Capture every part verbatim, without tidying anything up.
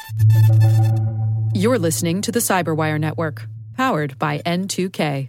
You're listening to the Cyberwire Network, powered by N two K.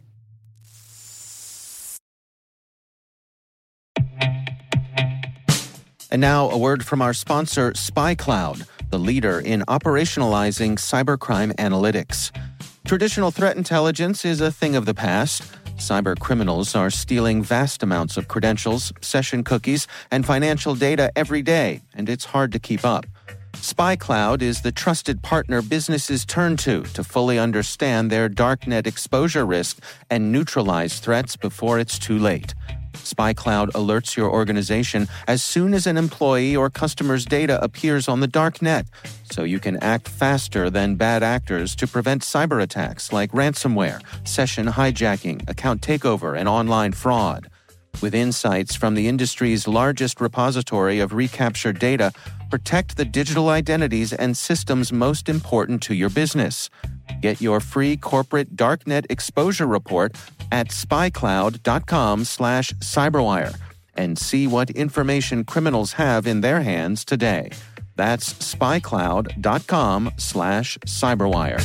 And now a word from our sponsor, SpyCloud, the leader in operationalizing cybercrime analytics. Traditional threat intelligence is a thing of the past. Cyber criminals are stealing vast amounts of credentials, session cookies, and financial data every day, and it's hard to keep up. SpyCloud is the trusted partner businesses turn to to fully understand their darknet exposure risk and neutralize threats before it's too late. SpyCloud alerts your organization as soon as an employee or customer's data appears on the darknet, so you can act faster than bad actors to prevent cyber attacks like ransomware, session hijacking, account takeover, and online fraud. With insights from the industry's largest repository of recaptured data, protect the digital identities and systems most important to your business. Get your free corporate darknet exposure report at spycloud.com slash cyberwire and see what information criminals have in their hands today. That's spycloud.com slash cyberwire.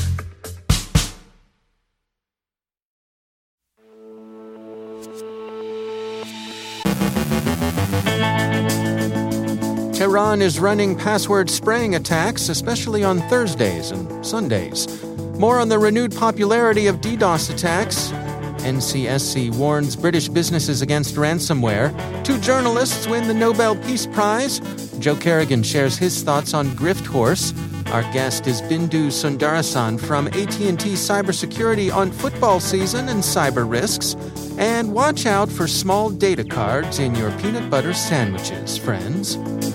Tehran is running password spraying attacks, especially on Thursdays and Sundays. More on the renewed popularity of DDoS attacks. N C S C warns British businesses against ransomware. Two journalists win the Nobel Peace Prize. Joe Kerrigan shares his thoughts on Grift Horse. Our guest is Bindu Sundarasan from A T and T Cybersecurity on football season and cyber risks. And watch out for small data cards in your peanut butter sandwiches, friends.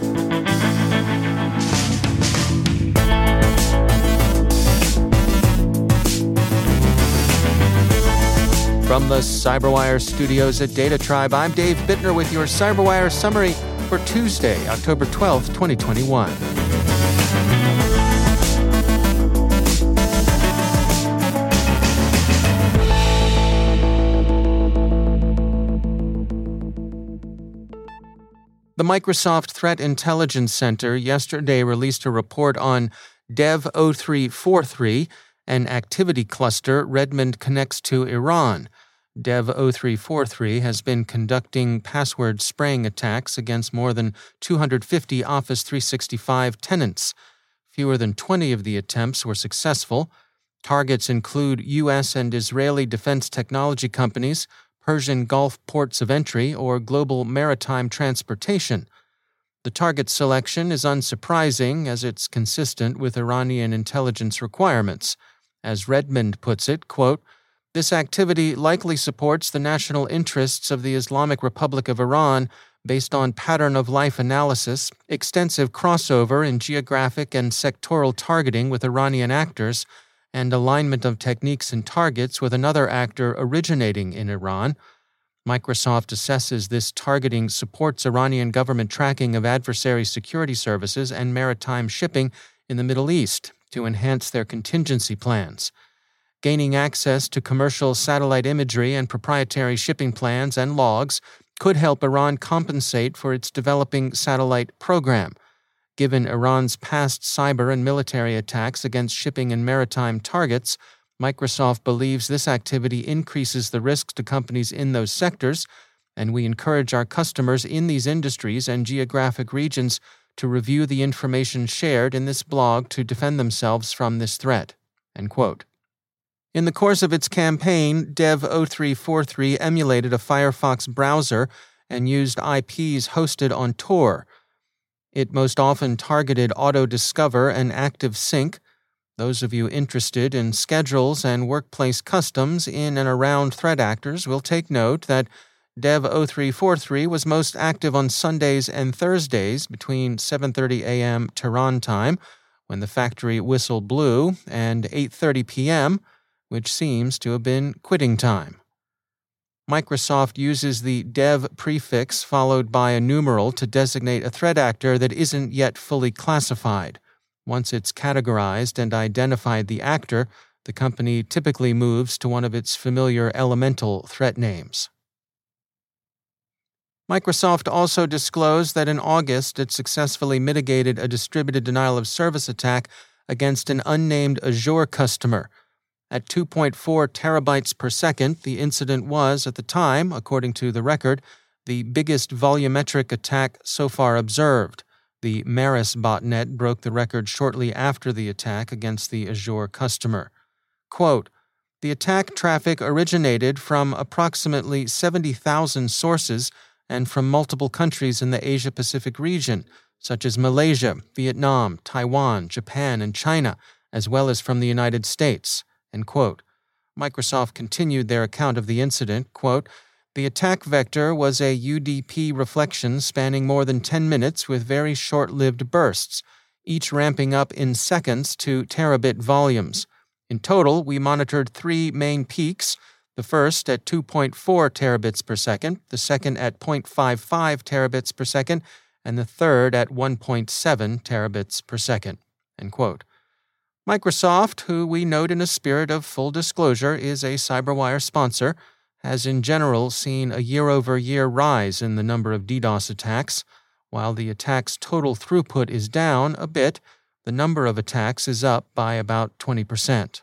From the Cyberwire studios at Data Tribe, I'm Dave Bittner with your Cyberwire summary for Tuesday, October twelfth, twenty twenty-one. The Microsoft Threat Intelligence Center yesterday released a report on Dev zero three four three, an activity cluster Redmond connects to Iran. Dev zero three four three has been conducting password spraying attacks against more than two hundred fifty Office three sixty-five tenants. Fewer than twenty of the attempts were successful. Targets include U S and Israeli defense technology companies, Persian Gulf ports of entry, or global maritime transportation. The target selection is unsurprising as it's consistent with Iranian intelligence requirements. As Redmond puts it, quote, "This activity likely supports the national interests of the Islamic Republic of Iran based on pattern of life analysis, extensive crossover in geographic and sectoral targeting with Iranian actors, and alignment of techniques and targets with another actor originating in Iran. Microsoft assesses this targeting supports Iranian government tracking of adversary security services and maritime shipping in the Middle East to enhance their contingency plans. Gaining access to commercial satellite imagery and proprietary shipping plans and logs could help Iran compensate for its developing satellite program. Given Iran's past cyber and military attacks against shipping and maritime targets, Microsoft believes this activity increases the risks to companies in those sectors, and we encourage our customers in these industries and geographic regions to review the information shared in this blog to defend themselves from this threat." End quote. In the course of its campaign, Dev zero three four three emulated a Firefox browser and used I Ps hosted on Tor. It most often targeted Auto-Discover and ActiveSync. Those of you interested in schedules and workplace customs in and around threat actors will take note that Dev zero three four three was most active on Sundays and Thursdays between seven thirty a.m. Tehran time, when the factory whistle blew, and eight thirty p.m., which seems to have been quitting time. Microsoft uses the dev prefix followed by a numeral to designate a threat actor that isn't yet fully classified. Once it's categorized and identified the actor, the company typically moves to one of its familiar elemental threat names. Microsoft also disclosed that in August it successfully mitigated a distributed denial of service attack against an unnamed Azure customer. At two point four terabytes per second, the incident was, at the time, according to the record, the biggest volumetric attack so far observed. The Maris botnet broke the record shortly after the attack against the Azure customer. Quote, "The attack traffic originated from approximately seventy thousand sources and from multiple countries in the Asia-Pacific region, such as Malaysia, Vietnam, Taiwan, Japan, and China, as well as from the United States." End quote. Microsoft continued their account of the incident, quote, "The attack vector was a U D P reflection spanning more than ten minutes with very short-lived bursts, each ramping up in seconds to terabit volumes. In total, we monitored three main peaks, the first at two point four terabits per second, the second at zero point five five terabits per second, and the third at one point seven terabits per second." End quote. Microsoft, who we note in a spirit of full disclosure is a CyberWire sponsor, has in general seen a year-over-year rise in the number of DDoS attacks. While the attack's total throughput is down a bit, the number of attacks is up by about twenty percent.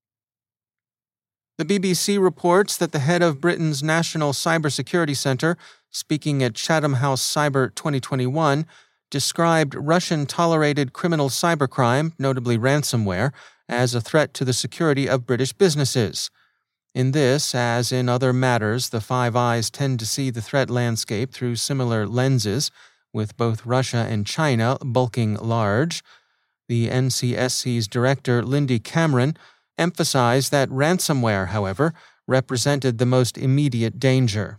The B B C reports that the head of Britain's National Cybersecurity Centre, speaking at Chatham House Cyber twenty twenty-one, described Russian-tolerated criminal cybercrime, notably ransomware, as a threat to the security of British businesses. In this, as in other matters, the Five Eyes tend to see the threat landscape through similar lenses, with both Russia and China bulking large. The N C S C's director, Lindy Cameron, emphasized that ransomware, however, represented the most immediate danger.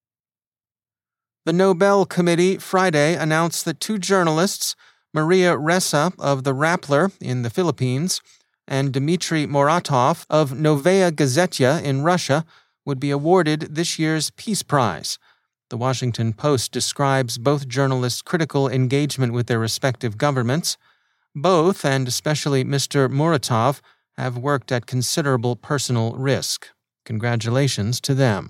The Nobel Committee Friday announced that two journalists, Maria Ressa of the Rappler in the Philippines and Dmitry Muratov of Novaya Gazeta in Russia, would be awarded this year's Peace Prize. The Washington Post describes both journalists' critical engagement with their respective governments. Both, and especially Mister Muratov, have worked at considerable personal risk. Congratulations to them.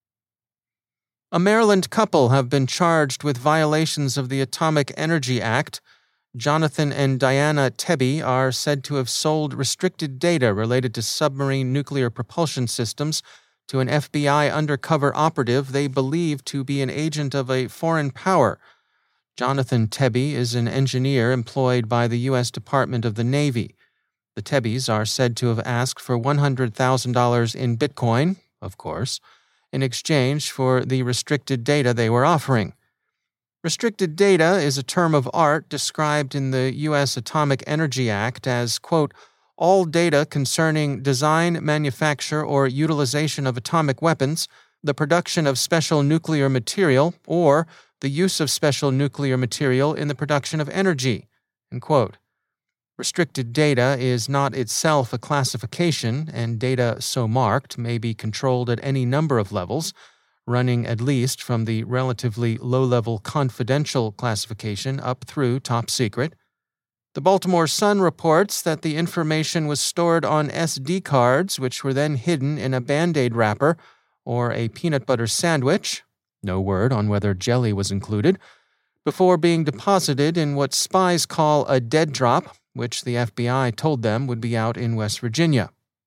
A Maryland couple have been charged with violations of the Atomic Energy Act. Jonathan and Diana Tebby are said to have sold restricted data related to submarine nuclear propulsion systems to an F B I undercover operative they believe to be an agent of a foreign power. Jonathan Tebby is an engineer employed by the U S Department of the Navy. The Tebbys are said to have asked for one hundred thousand dollars in Bitcoin, of course, in exchange for the restricted data they were offering. Restricted data is a term of art described in the U S Atomic Energy Act as, quote, all data concerning design, manufacture, or utilization of atomic weapons, the production of special nuclear material, or the use of special nuclear material in the production of energy, end quote. Restricted data is not itself a classification, and data so marked may be controlled at any number of levels, running at least from the relatively low-level confidential classification up through top secret. The Baltimore Sun reports that the information was stored on S D cards, which were then hidden in a Band-Aid wrapper or a peanut butter sandwich, no word on whether jelly was included, before being deposited in what spies call a dead drop, which the F B I told them would be out in West Virginia.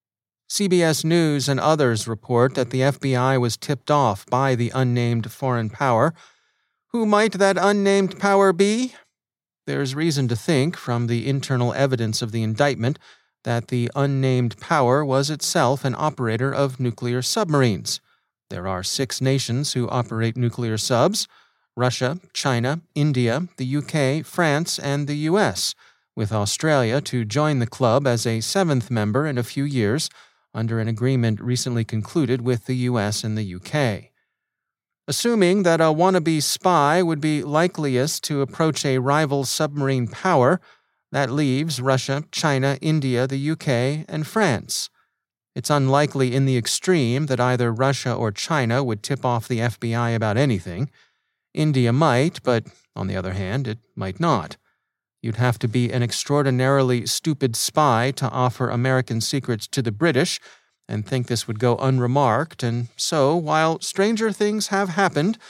C B S News and others report that the F B I was tipped off by the unnamed foreign power. Who might that unnamed power be? There's reason to think, from the internal evidence of the indictment, that the unnamed power was itself an operator of nuclear submarines. There are six nations who operate nuclear subs: Russia, China, India, the U K, France, and the U S, with Australia to join the club as a seventh member in a few years under an agreement recently concluded with the U S and the U K. Assuming that a wannabe spy would be likeliest to approach a rival submarine power, that leaves Russia, China, India, the U K, and France. It's unlikely in the extreme that either Russia or China would tip off the F B I about anything. India might, but on the other hand, it might not. You'd have to be an extraordinarily stupid spy to offer American secrets to the British and think this would go unremarked, and so, while stranger things have happened,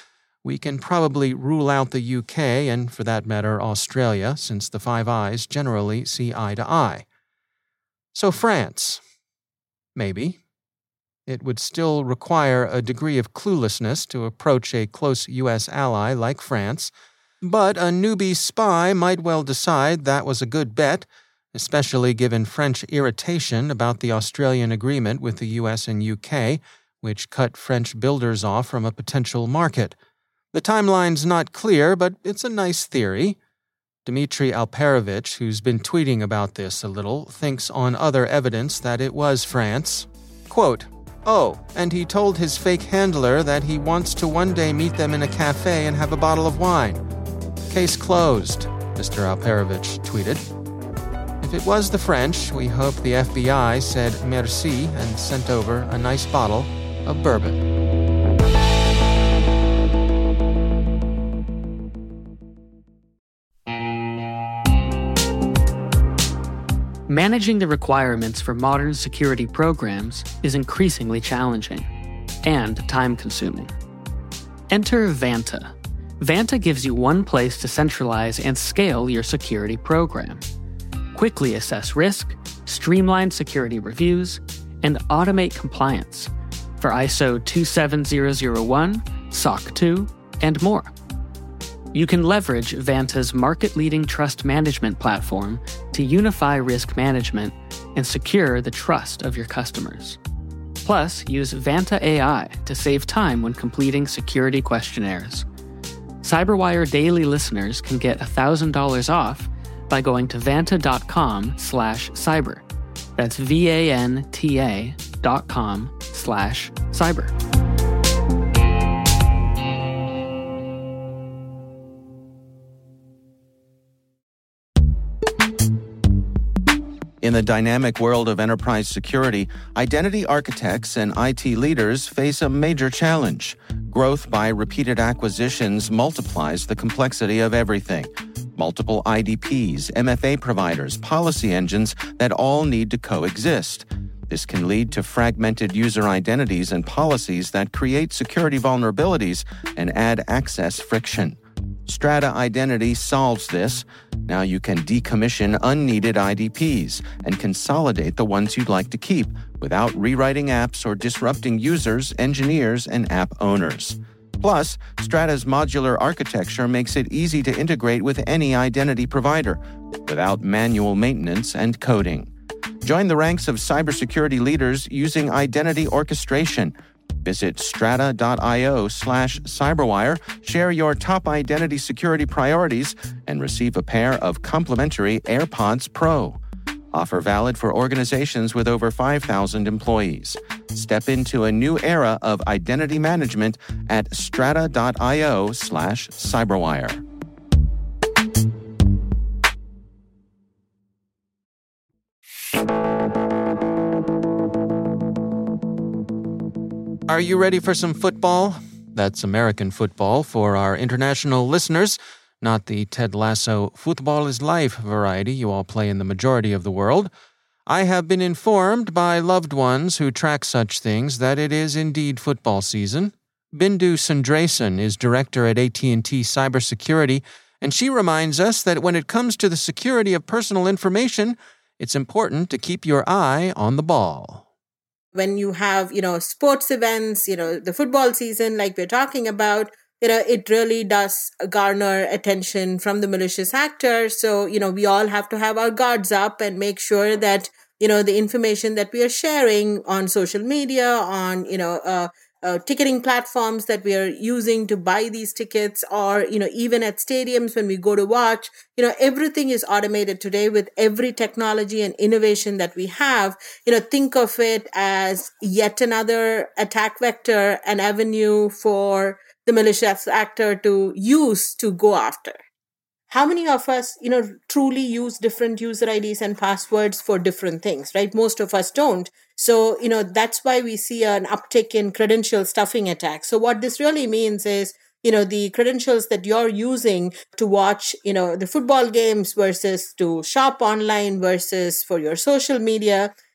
We can probably rule out the U K and, for that matter, Australia, since the Five Eyes generally see eye to eye. So France. Maybe. It would still require a degree of cluelessness to approach a close U S ally like France, but a newbie spy might well decide that was a good bet, especially given French irritation about the Australian agreement with the U S and U K, which cut French builders off from a potential market. The timeline's not clear, but it's a nice theory. Dmitry Alperovich, who's been tweeting about this a little, thinks on other evidence that it was France. Quote, "Oh, and he told his fake handler that he wants to one day meet them in a cafe and have a bottle of wine. Case closed," Mister Alperovich tweeted. If it was the French, we hope the F B I said merci and sent over a nice bottle of bourbon. Managing the requirements for modern security programs is increasingly challenging and time-consuming. Enter Vanta. Vanta gives you one place to centralize and scale your security program. Quickly assess risk, streamline security reviews, and automate compliance for I S O two seven zero zero one, S O C two, and more. You can leverage Vanta's market-leading trust management platform to unify risk management and secure the trust of your customers. Plus, use Vanta A I to save time when completing security questionnaires. CyberWire Daily listeners can get one thousand dollars off by going to vanta.com slash cyber. That's V-A-N-T-A dot com slash cyber. In the dynamic world of enterprise security, identity architects and I T leaders face a major challenge. Growth by repeated acquisitions multiplies the complexity of everything. Multiple I D Ps, M F A providers, policy engines that all need to coexist. This can lead to fragmented user identities and policies that create security vulnerabilities and add access friction. Strata Identity solves this. Now you can decommission unneeded I D Ps and consolidate the ones you'd like to keep without rewriting apps or disrupting users, engineers, and app owners. Plus, Strata's modular architecture makes it easy to integrate with any identity provider without manual maintenance and coding. Join the ranks of cybersecurity leaders using identity orchestration. Visit strata.io slash cyberwire, share your top identity security priorities, and receive a pair of complimentary AirPods Pro. Offer valid for organizations with over five thousand employees. Step into a new era of identity management at strata.io slash cyberwire. Are you ready for some football? That's American football for our international listeners, not the Ted Lasso football is life variety you all play in the majority of the world. I have been informed by loved ones who track such things that it is indeed football season. Bindu Sundrasan is director at A T and T Cybersecurity, and she reminds us that when it comes to the security of personal information, it's important to keep your eye on the ball. When you have, you know, sports events, you know, the football season, like we're talking about, you know, it really does garner attention from the malicious actors. So, you know, we all have to have our guards up and make sure that, you know, the information that we are sharing on social media, on, you know, uh, uh, ticketing platforms that we are using to buy these tickets, or, you know, even at stadiums when we go to watch, you know, everything is automated today with every technology and innovation that we have. You know, think of it as yet another attack vector, an avenue for the malicious actor to use to go after. How many of us, you know, truly use different user I Ds and passwords for different things, right? Most of us don't. So, you know, that's why we see an uptick in credential stuffing attacks. So what this really means is, you know, the credentials that you're using to watch, you know, the football games versus to shop online versus for your social media,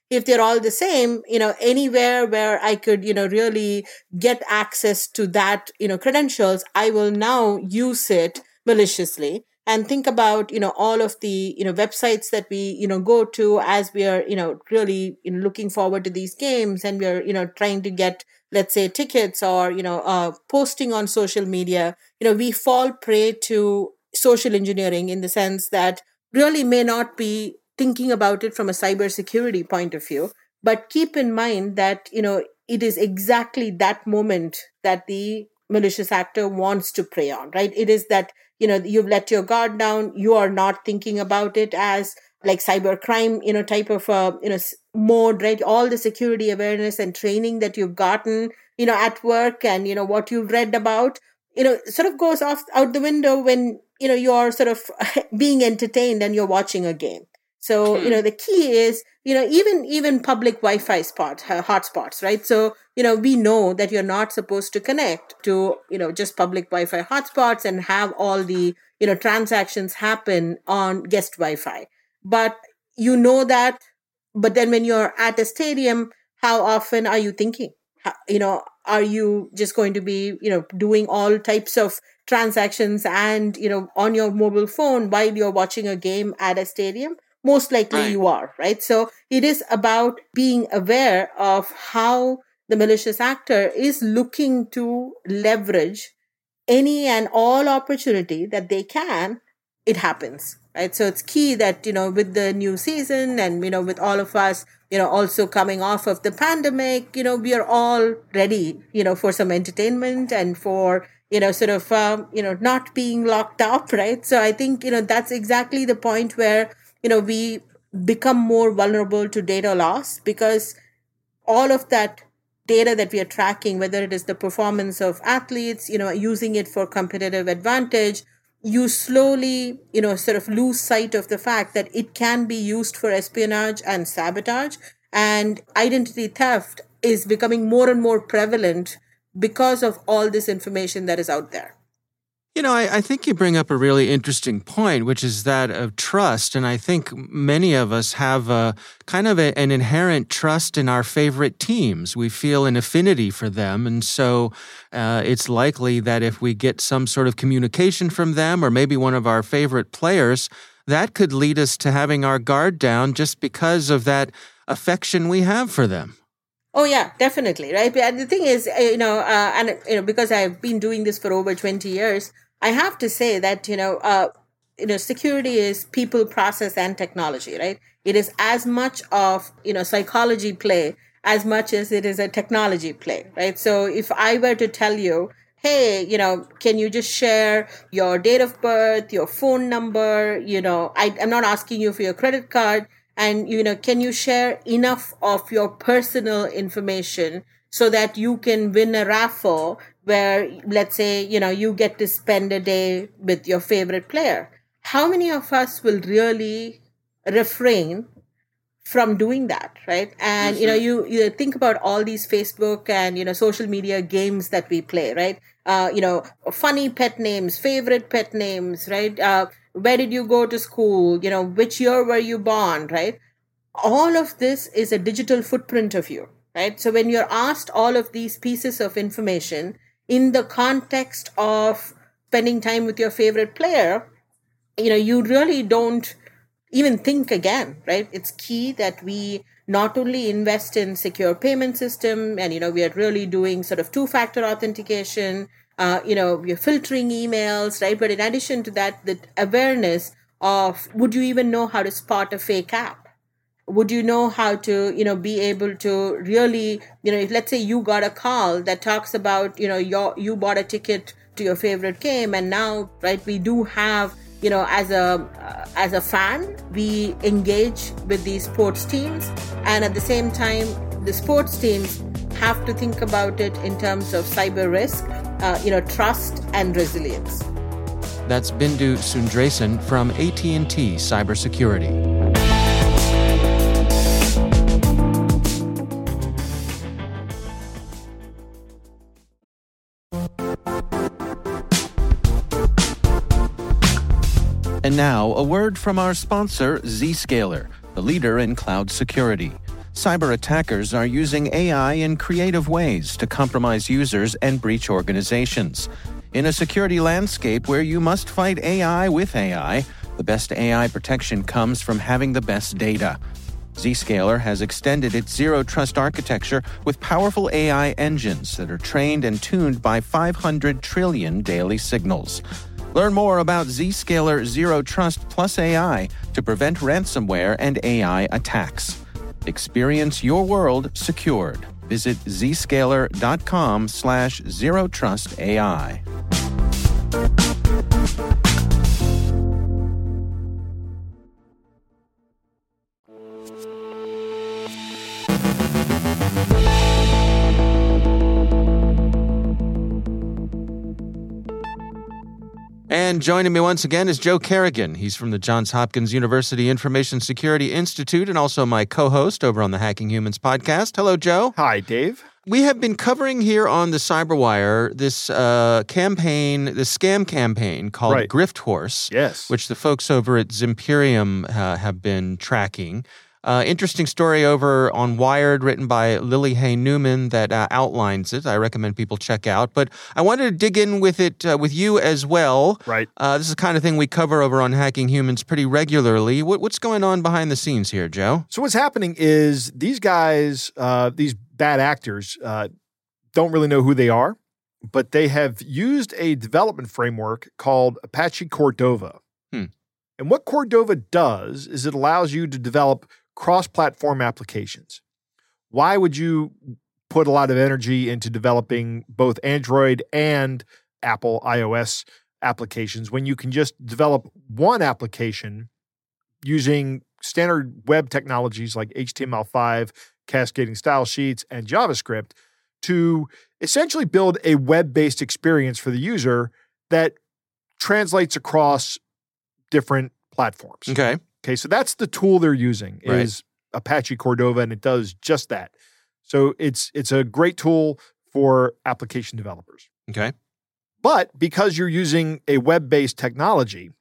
if they're all the same, you know, anywhere where I could, you know, really get access to that, you know, credentials, I will now use it maliciously. And think about, you know, all of the, you know, websites that we, you know, go to as we are, you know, really you know, looking forward to these games, and we're, you know, trying to get, let's say, tickets, or, you know, uh, posting on social media. You know, we fall prey to social engineering in the sense that really may not be thinking about it from a cybersecurity point of view, but keep in mind that, you know, it is exactly that moment that the malicious actor wants to prey on, right? It is that, you know, you've let your guard down. You are not thinking about it as like cybercrime, you know, type of, uh, you know, mode, right? All the security awareness and training that you've gotten, you know, at work, and, you know, what you've read about, you know, sort of goes off out the window when, you know, you're sort of being entertained and you're watching a game. So, you know, the key is, you know, even, even public Wi-Fi spots, uh, hotspots, right? So, you know, we know that you're not supposed to connect to, you know, just public Wi-Fi hotspots and have all the, you know, transactions happen on guest Wi-Fi. But you know that, but then when you're at a stadium, how often are you thinking? How, you know, are you just going to be, you know, doing all types of transactions and, you know, on your mobile phone while you're watching a game at a stadium? Most likely right. You are, right? So it is about being aware of how the malicious actor is looking to leverage any and all opportunity that they can. It happens, right? So it's key that, you know, with the new season and, you know, with all of us, you know, also coming off of the pandemic, you know, we are all ready, you know, for some entertainment and for, you know, sort of, um, you know, not being locked up, right? So I think, you know, that's exactly the point where, you know, we become more vulnerable to data loss, because all of that data that we are tracking, whether it is the performance of athletes, you know, using it for competitive advantage, you slowly, you know, sort of lose sight of the fact that it can be used for espionage and sabotage. And identity theft is becoming more and more prevalent because of all this information that is out there. You know, I, I think you bring up a really interesting point, which is that of trust. And I think many of us have a kind of a, an inherent trust in our favorite teams. We feel an affinity for them. And so uh, it's likely that if we get some sort of communication from them, or maybe one of our favorite players, that could lead us to having our guard down just because of that affection we have for them. Oh, yeah, definitely. Right. But the thing is, you know, uh, and, you know, because I've been doing this for over twenty years, I have to say that, you know, uh, you know, security is people, process, and technology, right? It is as much of, you know, psychology play as much as it is a technology play, right? So if I were to tell you, hey, you know, can you just share your date of birth, your phone number, you know, I, I'm not asking you for your credit card. And, you know, can you share enough of your personal information so that you can win a raffle where, let's say, you know, you get to spend a day with your favorite player? How many of us will really refrain from doing that, right? And, mm-hmm. you know, you, you think about all these Facebook and, you know, social media games that we play, right? Uh, you know, funny pet names, favorite pet names, right? Uh, where did you go to school? You know, which year were you born, right? All of this is a digital footprint of you, right? So when you're asked all of these pieces of information in the context of spending time with your favorite player, you know, you really don't even think again, right? It's key that we not only invest in secure payment system and, you know, we are really doing sort of two-factor authentication, uh, you know, we're filtering emails, right? But in addition to that, the awareness of, would you even know how to spot a fake app? Would you know how to, you know, be able to really, you know, if let's say you got a call that talks about, you know, your, you bought a ticket to your favorite game, and now, right, we do have, you know, as a uh, as a fan, we engage with these sports teams, and at the same time, the sports teams have to think about it in terms of cyber risk, uh, you know, trust and resilience. That's Bindu Sundaresan from A T and T Cybersecurity. And now, a word from our sponsor, Zscaler, the leader in cloud security. Cyber attackers are using A I in creative ways to compromise users and breach organizations. In a security landscape where you must fight A I with A I, the best A I protection comes from having the best data. Zscaler has extended its Zero Trust architecture with powerful A I engines that are trained and tuned by five hundred trillion daily signals. Learn more about Zscaler Zero Trust plus A I to prevent ransomware and A I attacks. Experience your world secured. Visit zscaler.com slash zero trust AI. And joining me once again is Joe Carrigan. He's from the Johns Hopkins University Information Security Institute and also my co-host over on the Hacking Humans podcast. Hello, Joe. Hi, Dave. We have been covering here on the CyberWire this uh, campaign, this scam campaign called Right. Grift Horse, Yes. which the folks over at Zimperium uh, have been tracking. Uh, interesting story over on Wired written by Lily Hay Newman that uh, outlines it. I recommend people check out. But I wanted to dig in with it uh, with you as well. Right. Uh, this is the kind of thing we cover over on Hacking Humans pretty regularly. What, what's going on behind the scenes here, Joe? So what's happening is these guys, uh, these bad actors, uh, don't really know who they are, but they have used a development framework called Apache Cordova. Hmm. And what Cordova does is it allows you to develop cross-platform applications. Why would you put a lot of energy into developing both Android and Apple iOS applications when you can just develop one application using standard web technologies like H T M L five, cascading style sheets, and JavaScript to essentially build a web-based experience for the user that translates across different platforms. Okay. Okay, so that's the tool they're using Right. is Apache Cordova, and it does just that. So it's it's a great tool for application developers. Okay. But because you're using a web-based technology,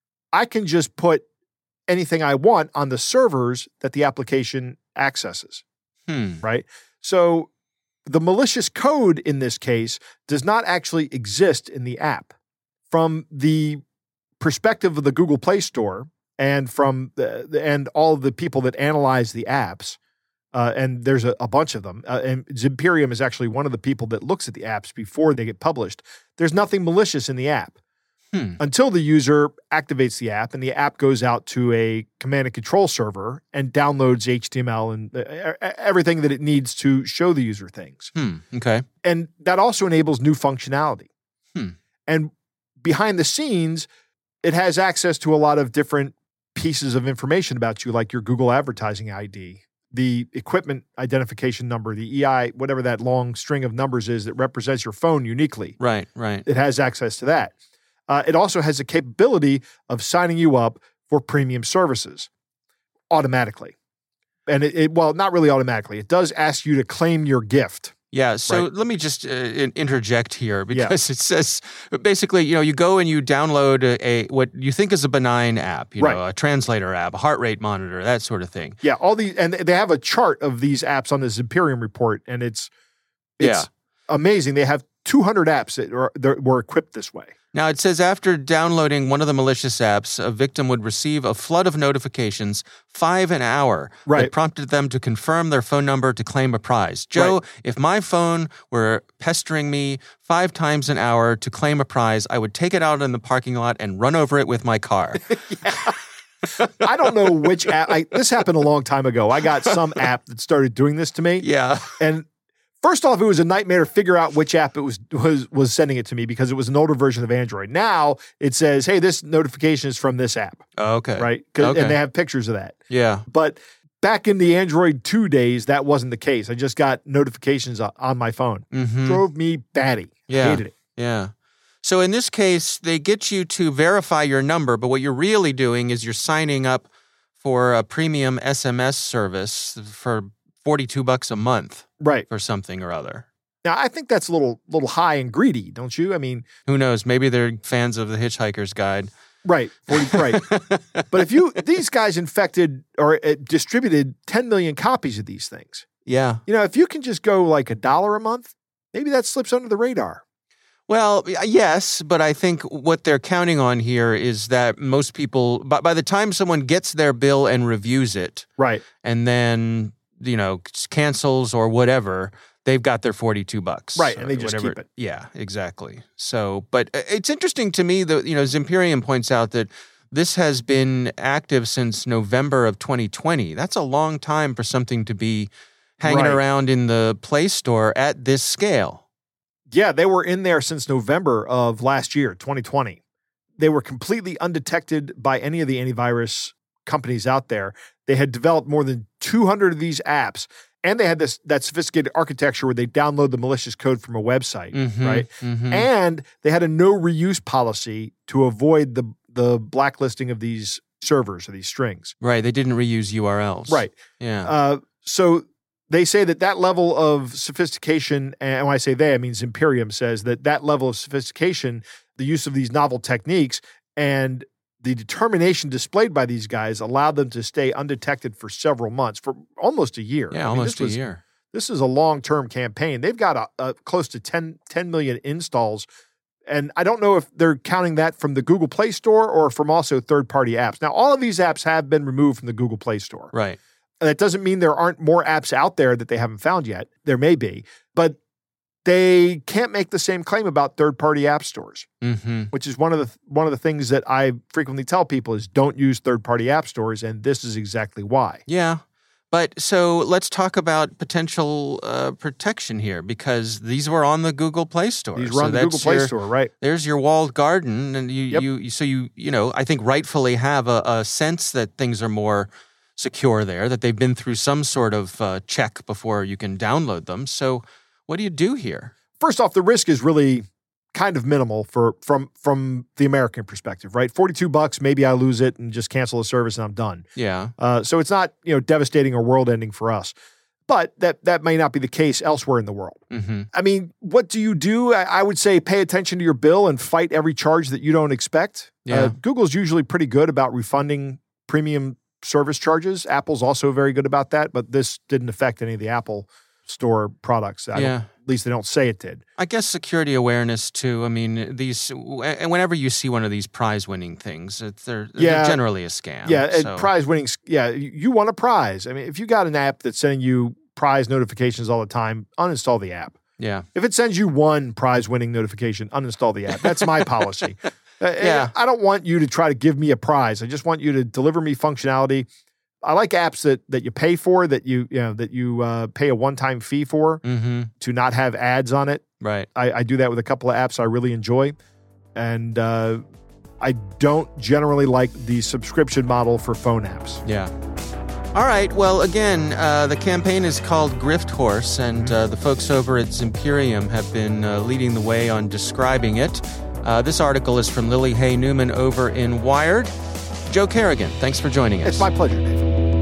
I can just put anything I want on the servers that the application accesses, Hmm. right? So the malicious code in this case does not actually exist in the app. From the perspective of the Google Play Store, and from the, the and all the people that analyze the apps, uh, and there's a, a bunch of them, uh, and Zimperium is actually one of the people that looks at the apps before they get published. There's nothing malicious in the app Hmm. until the user activates the app, and the app goes out to a command and control server and downloads H T M L and uh, everything that it needs to show the user things. Hmm. Okay. And that also enables new functionality. Hmm. And behind the scenes, it has access to a lot of different pieces of information about you, like your Google advertising I D, the equipment identification number, the E I, whatever that long string of numbers is that represents your phone uniquely. Right. Right. It has access to that. Uh, it also has the capability of signing you up for premium services automatically. And it, it well, not really automatically. It does ask you to claim your gift. Yeah, so Right. let me just uh, in- interject here because it says basically, you know, you go and you download a, a what you think is a benign app, you know, Right. a translator app, a heart rate monitor, that sort of thing. Yeah, all these, and they have a chart of these apps on this Imperium report, and it's it's Yeah. amazing. They have two hundred apps that, are, that were equipped this way. Now, it says after downloading one of the malicious apps, a victim would receive a flood of notifications, five an hour, that Right. prompted them to confirm their phone number to claim a prize. Joe, Right. if my phone were pestering me five times an hour to claim a prize, I would take it out in the parking lot and run over it with my car. I don't know which app. I, this happened a long time ago. I got some app that started doing this to me. Yeah. And first off, it was a nightmare to figure out which app it was was was sending it to me because it was an older version of Android. Now it says, "Hey, this notification is from this app," Okay. right? 'Cause- Okay. And they have pictures of that. Yeah. But back in the Android two days, that wasn't the case. I just got notifications o- on my phone. Mm-hmm. Drove me batty. Yeah. Hated it. Yeah. So in this case, they get you to verify your number, but what you're really doing is you're signing up for a premium S M S service for forty-two bucks a month Right. for something or other. Now, I think that's a little little high and greedy, don't you? I mean, Who knows? Maybe they're fans of the Hitchhiker's Guide. Right, forty, right. But if you, these guys infected or uh, distributed ten million copies of these things. Yeah. You know, if you can just go like a dollar a month, maybe that slips under the radar. Well, yes, but I think what they're counting on here is that most people, by, by the time someone gets their bill and reviews it, right, and then, you know, cancels or whatever, they've got their forty-two bucks. Right, and they just whatever. keep it. Yeah, exactly. So, but it's interesting to me that, you know, Zimperium points out that this has been active since November of twenty twenty. That's a long time for something to be hanging right. around in the Play Store at this scale. Yeah, they were in there since November of last year, twenty twenty. They were completely undetected by any of the antivirus companies out there. They had developed more than two hundred of these apps, and they had this that sophisticated architecture where they download the malicious code from a website, mm-hmm, right? Mm-hmm. And they had a no reuse policy to avoid the the blacklisting of these servers or these strings. Right, they didn't reuse U R Ls. Right. Yeah. Uh, so they say that that level of sophistication, and when I say they, I mean Zimperium says that that level of sophistication, the use of these novel techniques, and the determination displayed by these guys allowed them to stay undetected for several months, for almost a year. Yeah, I mean, almost this was, a year. This is a long-term campaign. They've got a, a close to ten, ten million installs, and I don't know if they're counting that from the Google Play Store or from also third-party apps. Now, all of these apps have been removed from the Google Play Store. Right. That doesn't mean there aren't more apps out there that they haven't found yet. There may be, but they can't make the same claim about third-party app stores, mm-hmm. which is one of the one of the things that I frequently tell people is don't use third-party app stores, and this is exactly why. Yeah. But so let's talk about potential uh, protection here, because these were on the Google Play Store. These were so on the Google Play your, Store, right? There's your walled garden, and you, Yep. you so you you know I think rightfully have a, a sense that things are more secure there, that they've been through some sort of uh, check before you can download them. So what do you do here? First off, the risk is really kind of minimal for from from the American perspective, right? forty-two bucks, maybe I lose it and just cancel the service and I'm done. Yeah. Uh, so it's not, you know, devastating or world-ending for us. But that that may not be the case elsewhere in the world. Mm-hmm. I mean, what do you do? I, I would say pay attention to your bill and fight every charge that you don't expect. Yeah. Uh, Google's usually pretty good about refunding premium service charges. Apple's also very good about that, but this didn't affect any of the Apple Store products. I Yeah. don't, at least they don't say it did. I guess security awareness too. I mean, these, and whenever you see one of these prize-winning things, it's, they're, Yeah. they're generally a scam. Yeah, and so. prize winning. Yeah, you you want a prize. I mean, if you got an app that's sending you prize notifications all the time, uninstall the app. Yeah. If it sends you one prize winning notification, uninstall the app. That's my policy. Uh, Yeah. I don't want you to try to give me a prize. I just want you to deliver me functionality. I like apps that that you pay for, that you you know that you uh, pay a one-time fee for, Mm-hmm. to not have ads on it. Right. I, I do that with a couple of apps I really enjoy, and uh, I don't generally like the subscription model for phone apps. Yeah. All right. Well, again, uh, the campaign is called Grift Horse, and uh, the folks over at Zimperium have been uh, leading the way on describing it. Uh, this article is from Lily Hay Newman over in Wired. Joe Carrigan, thanks for joining us. It's my pleasure, Dave.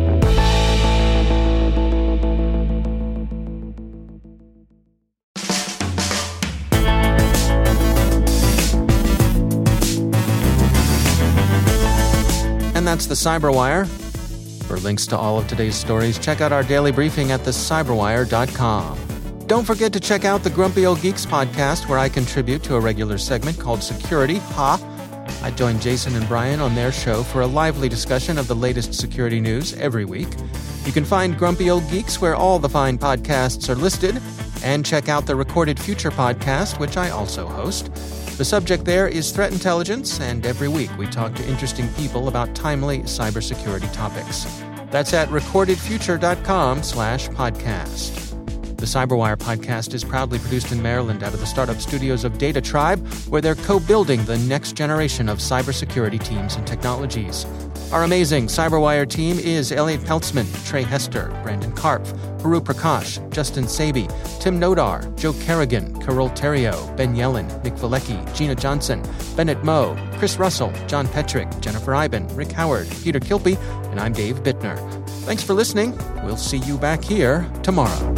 And that's the Cyberwire. For links to all of today's stories, check out our daily briefing at the cyberwire dot com. Don't forget to check out the Grumpy Old Geeks podcast, where I contribute to a regular segment called Security Ha. I join Jason and Brian on their show for a lively discussion of the latest security news every week. You can find Grumpy Old Geeks where all the fine podcasts are listed, and check out the Recorded Future podcast, which I also host. The subject there is threat intelligence, and every week we talk to interesting people about timely cybersecurity topics. That's at recorded future dot com slash podcast. The Cyberwire podcast is proudly produced in Maryland out of the startup studios of Data Tribe, where they're co-building the next generation of cybersecurity teams and technologies. Our amazing Cyberwire team is Elliot Peltzman, Trey Hester, Brandon Karpf, Haru Prakash, Justin Saby, Tim Nodar, Joe Carrigan, Carol Terrio, Ben Yellen, Nick Valecki, Gina Johnson, Bennett Moe, Chris Russell, John Petrick, Jennifer Iben, Rick Howard, Peter Kilpie, and I'm Dave Bittner. Thanks for listening. We'll see you back here tomorrow.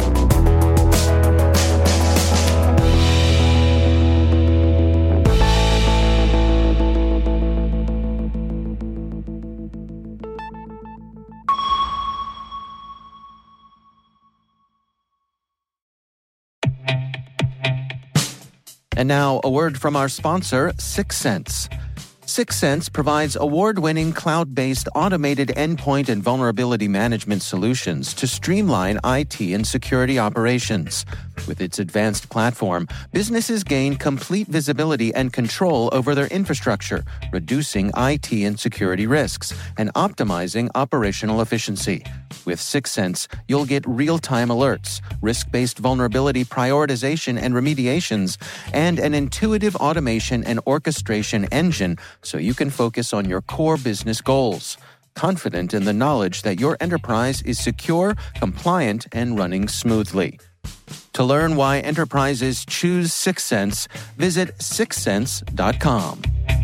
And now, a word from our sponsor, Syxsense. Syxsense provides award-winning cloud-based automated endpoint and vulnerability management solutions to streamline I T and security operations. With its advanced platform, businesses gain complete visibility and control over their infrastructure, reducing I T and security risks and optimizing operational efficiency. With Syxsense, you'll get real-time alerts, risk-based vulnerability prioritization and remediations, and an intuitive automation and orchestration engine so you can focus on your core business goals, confident in the knowledge that your enterprise is secure, compliant, and running smoothly. To learn why enterprises choose Syxsense, visit syxsense dot com.